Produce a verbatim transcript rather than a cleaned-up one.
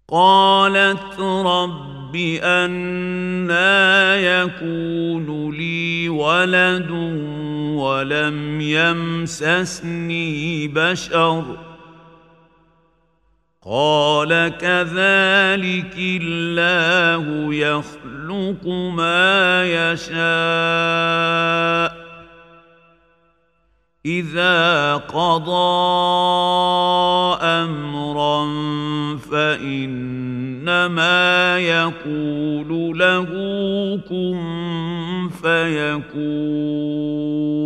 قالت رب أنى يكون لي ولد ولم يمسسني بشر قال كذلك الله يخلق ما يشاء إذا قضى أمرا فإنما يقول له كن فيكون.